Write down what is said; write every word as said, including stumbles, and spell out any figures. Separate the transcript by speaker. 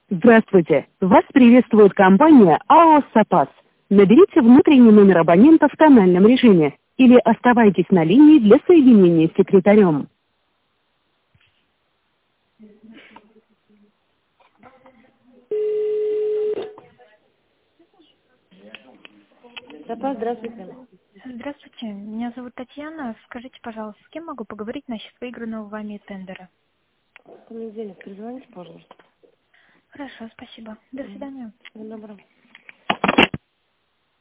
Speaker 1: Здравствуйте! Вас приветствует компания АО «Сапас». Наберите внутренний номер абонента в тональном режиме или оставайтесь на линии для соединения с секретарем.
Speaker 2: Сапас, здравствуйте.
Speaker 3: Здравствуйте, меня зовут Татьяна. Скажите, пожалуйста, с кем могу поговорить насчет выигранного вами тендера?
Speaker 2: В понедельник перезвоните, пожалуйста.
Speaker 3: Хорошо, спасибо. До свидания.
Speaker 2: Всего доброго.